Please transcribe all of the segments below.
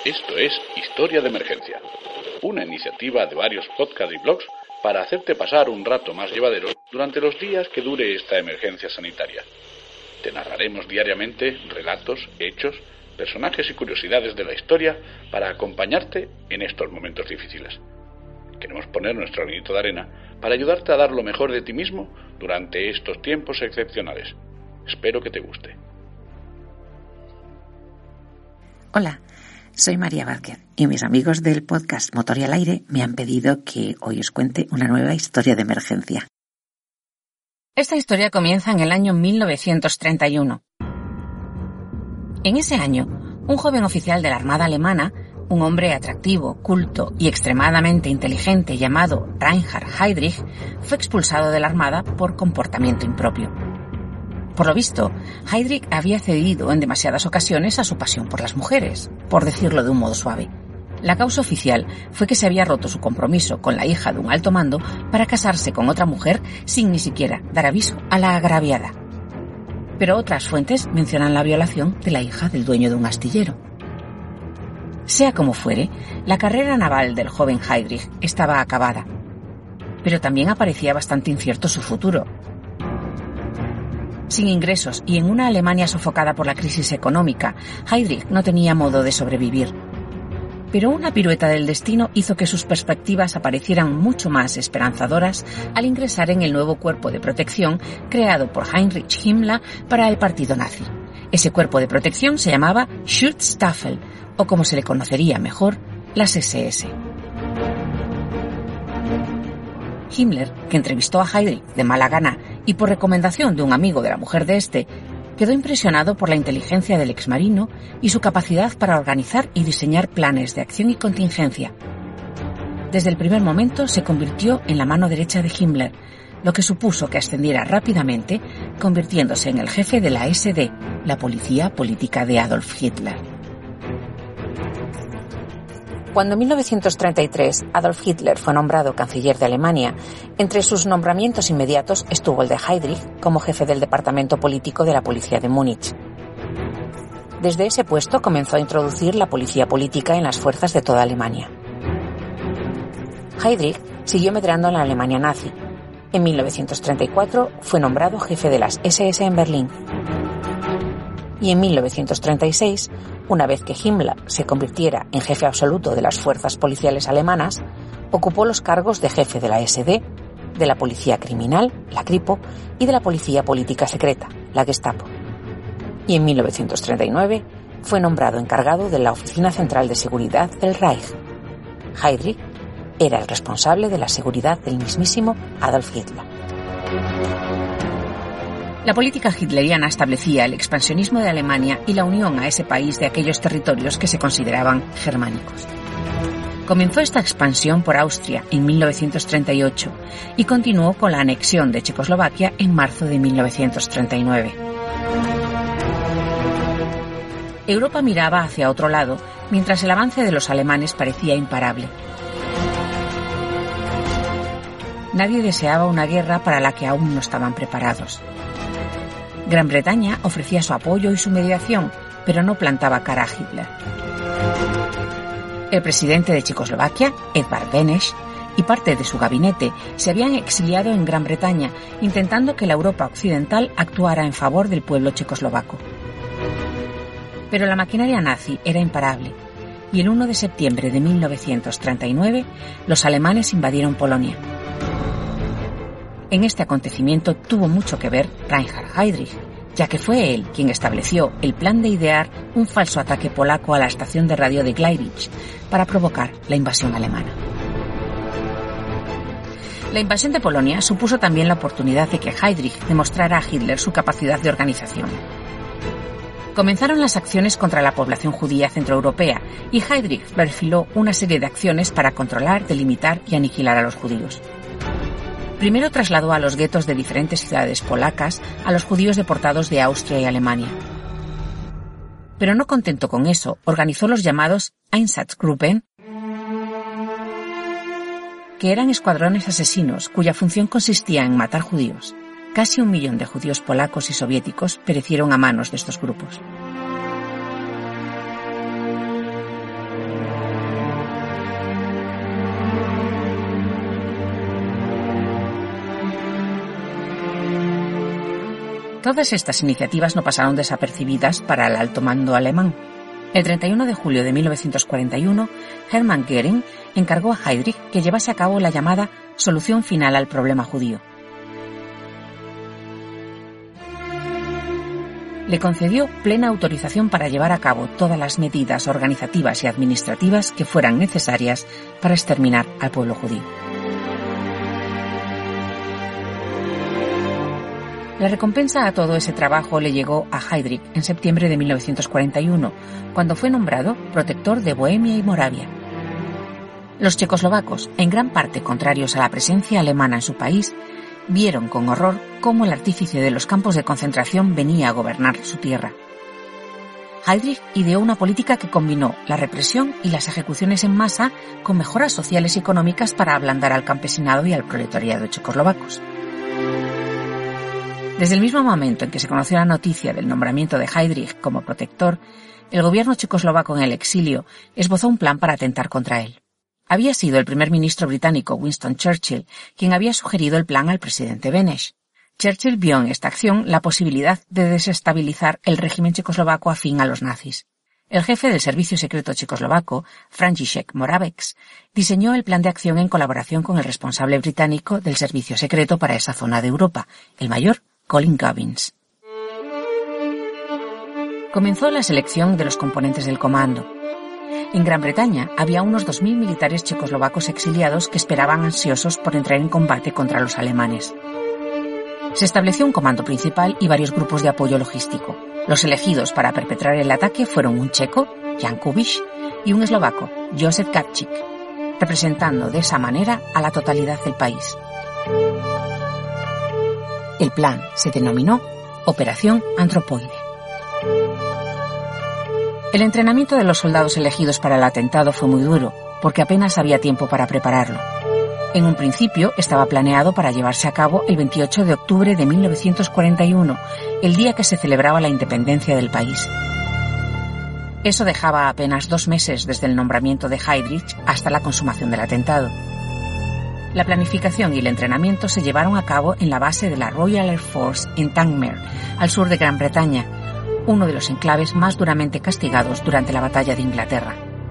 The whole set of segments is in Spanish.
Esto es Historia de Emergencia, una iniciativa de varios podcasts y blogs para hacerte pasar un rato más llevadero durante los días que dure esta emergencia sanitaria. Te narraremos diariamente relatos, hechos, personajes y curiosidades de la historia para acompañarte en estos momentos difíciles. Queremos poner nuestro granito de arena para ayudarte a dar lo mejor de ti mismo durante estos tiempos excepcionales. Espero que te guste. Hola, soy María Vázquez y mis amigos del podcast Motor y al Aire me han pedido que hoy os cuente una nueva historia de emergencia. Esta historia comienza en el año 1931. En ese año, un joven oficial de la Armada alemana, un hombre atractivo, culto y extremadamente inteligente llamado Reinhard Heydrich, fue expulsado de la Armada por comportamiento impropio. Por lo visto, Heydrich había cedido en demasiadas ocasiones a su pasión por las mujeres, por decirlo de un modo suave. La causa oficial fue que se había roto su compromiso con la hija de un alto mando para casarse con otra mujer sin ni siquiera dar aviso a la agraviada. Pero otras fuentes mencionan la violación de la hija del dueño de un astillero. Sea como fuere, la carrera naval del joven Heydrich estaba acabada, pero también aparecía bastante incierto su futuro. Sin ingresos y en una Alemania sofocada por la crisis económica, Heydrich no tenía modo de sobrevivir. Pero una pirueta del destino hizo que sus perspectivas aparecieran mucho más esperanzadoras al ingresar en el nuevo cuerpo de protección creado por Heinrich Himmler para el partido nazi. Ese cuerpo de protección se llamaba Schutzstaffel, o como se le conocería mejor, las SS. Himmler, que entrevistó a Heydrich de mala gana y por recomendación de un amigo de la mujer de este, quedó impresionado por la inteligencia del exmarino y su capacidad para organizar y diseñar planes de acción y contingencia. Desde el primer momento se convirtió en la mano derecha de Himmler, lo que supuso que ascendiera rápidamente, convirtiéndose en el jefe de la SD, la policía política de Adolf Hitler. Cuando en 1933 Adolf Hitler fue nombrado canciller de Alemania, entre sus nombramientos inmediatos estuvo el de Heydrich como jefe del departamento político de la policía de Múnich. Desde ese puesto comenzó a introducir la policía política en las fuerzas de toda Alemania. Heydrich siguió medrando en la Alemania nazi. En 1934 fue nombrado jefe de las SS en Berlín. Y en 1936, una vez que Himmler se convirtiera en jefe absoluto de las fuerzas policiales alemanas, ocupó los cargos de jefe de la SD, de la policía criminal, la Kripo, y de la policía política secreta, la Gestapo. Y en 1939 fue nombrado encargado de la Oficina Central de Seguridad del Reich. Heydrich era el responsable de la seguridad del mismísimo Adolf Hitler. La política hitleriana establecía el expansionismo de Alemania y la unión a ese país de aquellos territorios que se consideraban germánicos. Comenzó esta expansión por Austria en 1938 y continuó con la anexión de Checoslovaquia en marzo de 1939. Europa miraba hacia otro lado, mientras el avance de los alemanes parecía imparable. Nadie deseaba una guerra para la que aún no estaban preparados. Gran Bretaña ofrecía su apoyo y su mediación, pero no plantaba cara a Hitler. El presidente de Checoslovaquia, Edvard Beneš, y parte de su gabinete se habían exiliado en Gran Bretaña, intentando que la Europa occidental actuara en favor del pueblo checoslovaco. Pero la maquinaria nazi era imparable, y el 1 de septiembre de 1939 los alemanes invadieron Polonia. En este acontecimiento tuvo mucho que ver Reinhard Heydrich, ya que fue él quien estableció el plan de idear un falso ataque polaco a la estación de radio de Gleiwitz para provocar la invasión alemana. La invasión de Polonia supuso también la oportunidad de que Heydrich demostrara a Hitler su capacidad de organización. Comenzaron las acciones contra la población judía centroeuropea y Heydrich perfiló una serie de acciones para controlar, delimitar y aniquilar a los judíos. Primero trasladó a los guetos de diferentes ciudades polacas a los judíos deportados de Austria y Alemania. Pero no contento con eso, organizó los llamados Einsatzgruppen, que eran escuadrones asesinos cuya función consistía en matar judíos. Casi 1 millón de judíos polacos y soviéticos perecieron a manos de estos grupos. Todas estas iniciativas no pasaron desapercibidas para el alto mando alemán. El 31 de julio de 1941, Hermann Göring encargó a Heydrich que llevase a cabo la llamada solución final al problema judío. Le concedió plena autorización para llevar a cabo todas las medidas organizativas y administrativas que fueran necesarias para exterminar al pueblo judío. La recompensa a todo ese trabajo le llegó a Heydrich en septiembre de 1941, cuando fue nombrado protector de Bohemia y Moravia. Los checoslovacos, en gran parte contrarios a la presencia alemana en su país, vieron con horror cómo el artífice de los campos de concentración venía a gobernar su tierra. Heydrich ideó una política que combinó la represión y las ejecuciones en masa con mejoras sociales y económicas para ablandar al campesinado y al proletariado checoslovacos. Desde el mismo momento en que se conoció la noticia del nombramiento de Heydrich como protector, el gobierno checoslovaco en el exilio esbozó un plan para atentar contra él. Había sido el primer ministro británico Winston Churchill quien había sugerido el plan al presidente Beneš. Churchill vio en esta acción la posibilidad de desestabilizar el régimen checoslovaco afín a los nazis. El jefe del servicio secreto checoslovaco, František Moravec, diseñó el plan de acción en colaboración con el responsable británico del servicio secreto para esa zona de Europa, el mayor Colin Gubbins. Comenzó la selección de los componentes del comando. En Gran Bretaña había unos 2.000 militares checoslovacos exiliados que esperaban ansiosos por entrar en combate contra los alemanes. Se estableció un comando principal y varios grupos de apoyo logístico. Los elegidos para perpetrar el ataque fueron un checo, Jan Kubiš, y un eslovaco, Josef Gabčík, representando de esa manera a la totalidad del país. El plan se denominó Operación Antropoide. El entrenamiento de los soldados elegidos para el atentado fue muy duro, porque apenas había tiempo para prepararlo. En un principio estaba planeado para llevarse a cabo el 28 de octubre de 1941, el día que se celebraba la independencia del país. Eso dejaba apenas 2 meses desde el nombramiento de Heydrich hasta la consumación del atentado. La planificación y el entrenamiento se llevaron a cabo en la base de la Royal Air Force en Tankmere, al sur de Gran Bretaña, uno de los enclaves más duramente castigados durante la batalla de Inglaterra.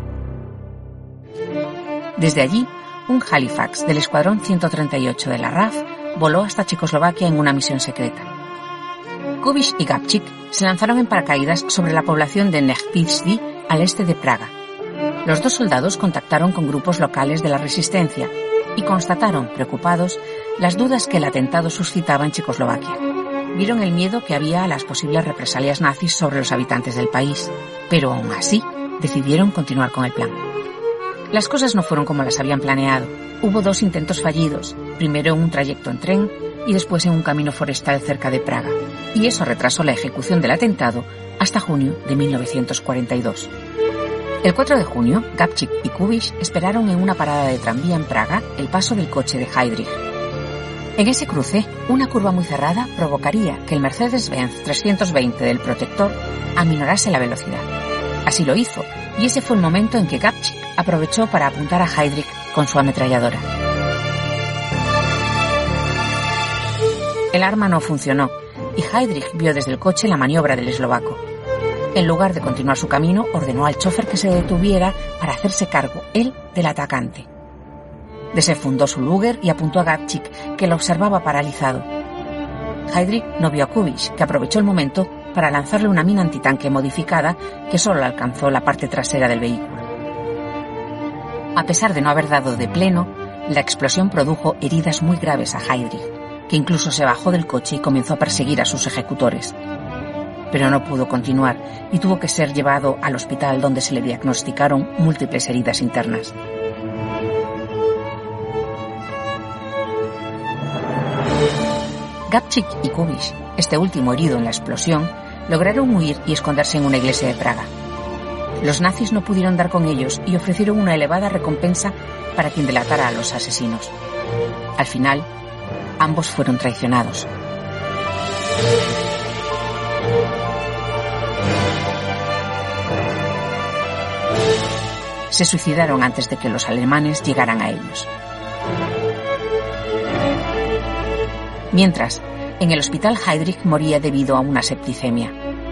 Desde allí, un Halifax del Escuadrón 138 de la RAF voló hasta Checoslovaquia en una misión secreta. Kubiš y Gabčík se lanzaron en paracaídas sobre la población de Nechvízdy, al este de Praga. Los 2 soldados contactaron con grupos locales de la resistencia y constataron, preocupados, las dudas que el atentado suscitaba en Checoslovaquia. Vieron el miedo que había a las posibles represalias nazis sobre los habitantes del país, pero aún así decidieron continuar con el plan. Las cosas no fueron como las habían planeado. Hubo 2 intentos fallidos, primero en un trayecto en tren y después en un camino forestal cerca de Praga, y eso retrasó la ejecución del atentado hasta junio de 1942. El 4 de junio, Gabčík y Kubiš esperaron en una parada de tranvía en Praga el paso del coche de Heydrich. En ese cruce, una curva muy cerrada provocaría que el Mercedes-Benz 320 del protector aminorase la velocidad. Así lo hizo, y ese fue el momento en que Gabčík aprovechó para apuntar a Heydrich con su ametralladora. El arma no funcionó, y Heydrich vio desde el coche la maniobra del eslovaco. En lugar de continuar su camino, ordenó al chofer que se detuviera para hacerse cargo, él, del atacante. Desenfundó su Luger y apuntó a Gabčík, que lo observaba paralizado. Heydrich no vio a Kubiš, que aprovechó el momento para lanzarle una mina antitanque modificada que solo alcanzó la parte trasera del vehículo. A pesar de no haber dado de pleno, la explosión produjo heridas muy graves a Heydrich, que incluso se bajó del coche y comenzó a perseguir a sus ejecutores. Pero no pudo continuar y tuvo que ser llevado al hospital, donde se le diagnosticaron múltiples heridas internas. Gabčík y Kubiš, este último herido en la explosión, lograron huir y esconderse en una iglesia de Praga. Los nazis no pudieron dar con ellos y ofrecieron una elevada recompensa para quien delatara a los asesinos. Al final, ambos fueron traicionados. Se suicidaron antes de que los alemanes llegaran a ellos. Mientras, En el hospital, Heydrich moría debido a una septicemia.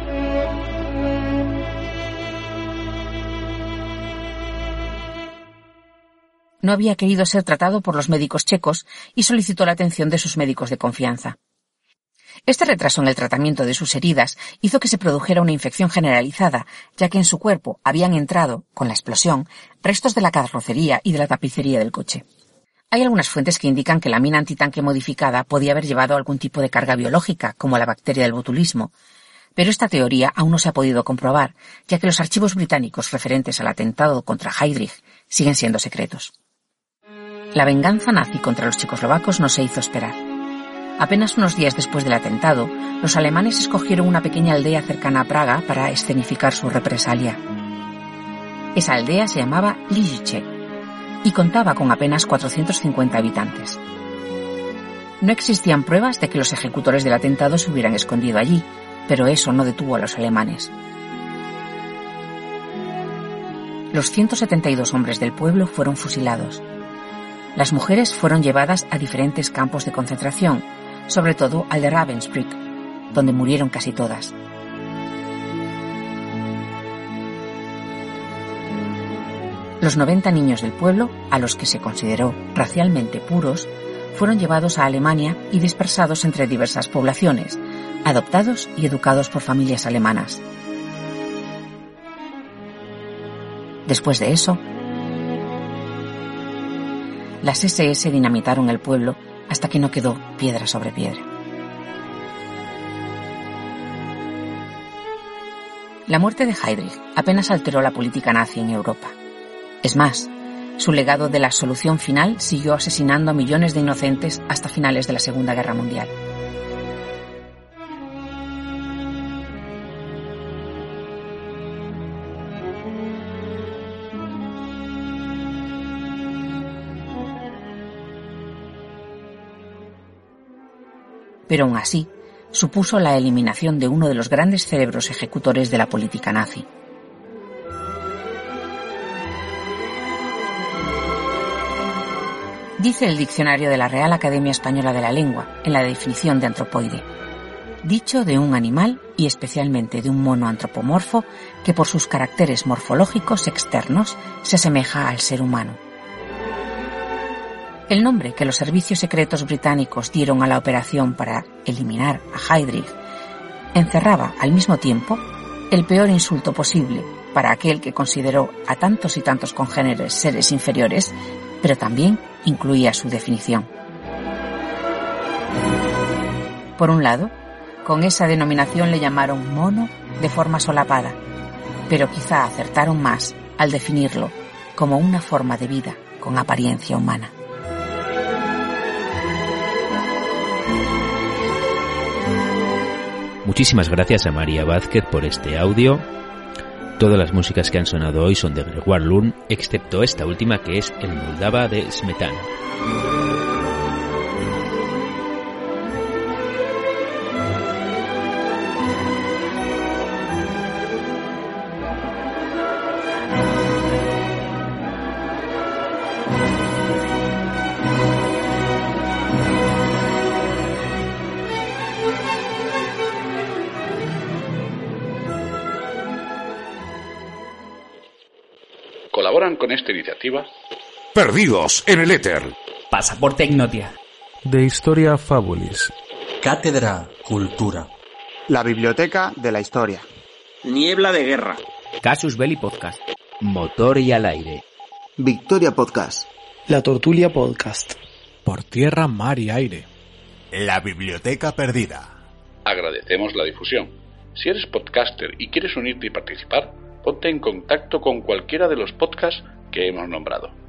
No había querido ser tratado por los médicos checos y solicitó la atención de sus médicos de confianza. Este retraso en el tratamiento de sus heridas hizo que se produjera una infección generalizada, ya que en su cuerpo habían entrado, con la explosión, restos de la carrocería y de la tapicería del coche. Hay algunas fuentes que indican que la mina antitanque modificada podía haber llevado algún tipo de carga biológica, como la bacteria del botulismo, pero esta teoría aún no se ha podido comprobar, ya que los archivos británicos referentes al atentado contra Heydrich siguen siendo secretos. La venganza nazi contra los checoslovacos no se hizo esperar. Apenas unos días después del atentado, los alemanes escogieron una pequeña aldea cercana a Praga para escenificar su represalia. Esa aldea se llamaba Lidice y contaba con apenas 450 habitantes. No existían pruebas de que los ejecutores del atentado se hubieran escondido allí, pero eso no detuvo a los alemanes. Los 172 hombres del pueblo fueron fusilados. Las mujeres fueron llevadas a diferentes campos de concentración, sobre todo al de Ravensbrück, donde murieron casi todas. Los 90 niños del pueblo, a los que se consideró racialmente puros, fueron llevados a Alemania y dispersados entre diversas poblaciones, adoptados y educados por familias alemanas. Después de eso, las SS dinamitaron el pueblo hasta que no quedó piedra sobre piedra. La muerte de Heydrich apenas alteró la política nazi en Europa. Es más, su legado de la solución final siguió asesinando a millones de inocentes hasta finales de la Segunda Guerra Mundial. Pero aún así, supuso la eliminación de uno de los grandes cerebros ejecutores de la política nazi. Dice el diccionario de la Real Academia Española de la Lengua, en la definición de antropoide: dicho de un animal y especialmente de un mono antropomorfo que por sus caracteres morfológicos externos se asemeja al ser humano. El nombre que los servicios secretos británicos dieron a la operación para eliminar a Heydrich encerraba al mismo tiempo el peor insulto posible para aquel que consideró a tantos y tantos congéneres seres inferiores, pero también incluía su definición. Por un lado, con esa denominación le llamaron mono de forma solapada, pero quizá acertaron más al definirlo como una forma de vida con apariencia humana. Muchísimas gracias a María Vázquez por este audio. Todas las músicas que han sonado hoy son de Grégoire Lund, excepto esta última, que es El Moldava de Smetana. Colaboran con esta iniciativa Perdidos en el éter, Pasaporte Ignotia, De Historia Fabulis, Cátedra Cultura, La Biblioteca de la Historia, Niebla de Guerra, Casus Belli Podcast, Motor y al Aire, Victoria Podcast, La Tortulia Podcast, Por Tierra, Mar y Aire, La Biblioteca Perdida. agradecemos la difusión. Si eres podcaster y quieres unirte y participar, ponte en contacto con cualquiera de los podcasts que hemos nombrado.